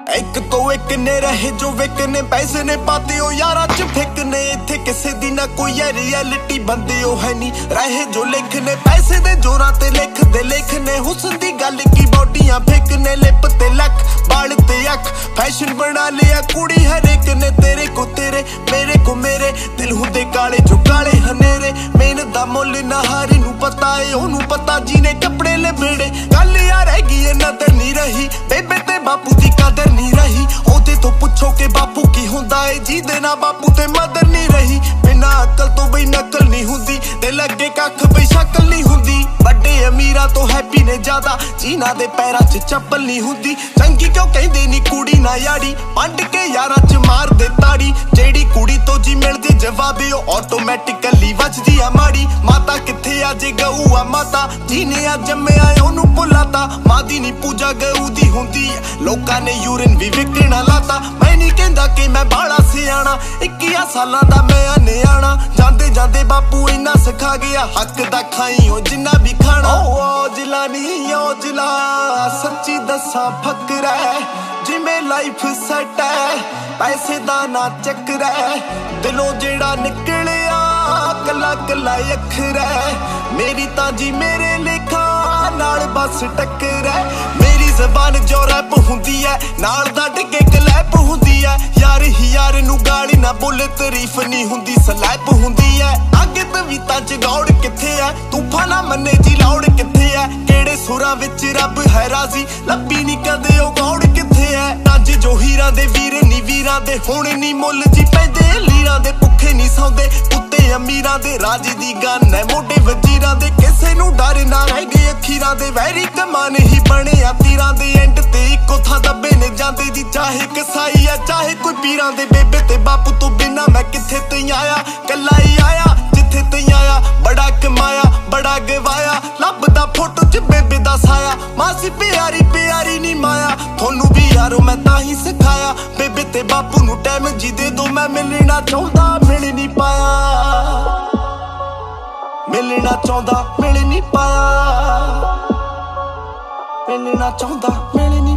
एक तो एक ने रहे जो विकने पैसे ने पाते हो यारा च फेकने इत्थे किसे दी ना कोई है रियलिटी बंदे हो है नी रहे जो लिखने पैसे दे जोरां ते लिखने हुस्न दी गल की बॉडियां फेकने लिप ते लक बाल ते अख फैशन बना लिया कुड़ी हर एक ने तेरे को तेरे मेरे को मेरे दिल हुंदे काले जो काले हनेरे मेहनत दा मुल ना हारे नू पता है ओनू पता जीने कपड़े लबेड़े गल यार हैगी नदर नहीं रही बेबे ते बापू दी कदर नहीं रही ओदे तो पुछो के बापू की हुंदा है जी देना बापू ते मदर नहीं रही बिना अकल तो बई नकल नहीं हुंदी ते लगे कख बई शकल नहीं हुंदी बड़े अमीरा तो हैप्पी ने ज्यादा जीना दे पैरां च चप्पल नहीं हुंदी चंगी क्यों कहंदे नी कुड़ी ना याड़ी पंड के यारां च मार दे ताड़ी जेड़ी कुड़ी तो जी मिलदी जवाबे ओ ऑटोमैटिकली वजदी आ माड़ी माता किथे अज गऊ आ माता जीने आ जम्मिया ओनू भुलाता मां दी नी पूजा गऊ दी हुंदी लोकां ने यूरिन भी विकणा लाता मैं नहीं कहंदा कि मैं बाला सियाणा 21 सालां दा मैं अनियाणा जांदे जांदे बापू इन्ना सिखा गया हक दा खाई ओ जिन्ना भी खाना ओ जिला नी ओ जिला सच्ची दसा फकरा जिमें लाइफ सेट है पैसे दा ना चक्कर है दिलों जेड़ा निकलिया कला कला अखर है मेरी ताजी मेरे लेखा नाल बस टक्कर है मेरी जबान जो रैप हुंदी है नाल दा डिगे क्लैप हुंदी है यार ही यार नू गाली ना बोले तारीफ नहीं हुंदी स्लैप हुंदी है आगे तवीता च गौड़ किथे है तूफाना मन्ने जी लौड़ किथे है केड़े सुरां विच रब है राजी लब्बी नी कदे ओ गौड़ किथे है अज जो हीरा दे वीर नी वीरां दे हुण नी मुੱਲ जी पैंदे लीरां दे भुखे नी सौंदे कुत्ते अमीरां दे राज दी गन है मोटे वजीरां दे किसे नू डर ना रह गए अखीरां दे वैरी कमान ही बने आ तीरां दे एंड ते इको थां दब्बे ने जांदे जी चाहे कसाई है चाहे कोई पीरां दे बेबे ते बापू तो बिना मैं किथे तई आया कल्ला ही आया जिथे तई आया बड़ा कमाया बड़ा गवाया लभदा फोटो च बेबे दा साया मासी प्यारी प्यारी नी माया थोनू भी यारो मैं ताही सिखाया बेबे ते बापू नू टाइम जी दे दो मैं मिलना चाहता मिल नहीं पाया मिलना चाहता मिल नहीं पाया मिलना चाहता मिल नहीं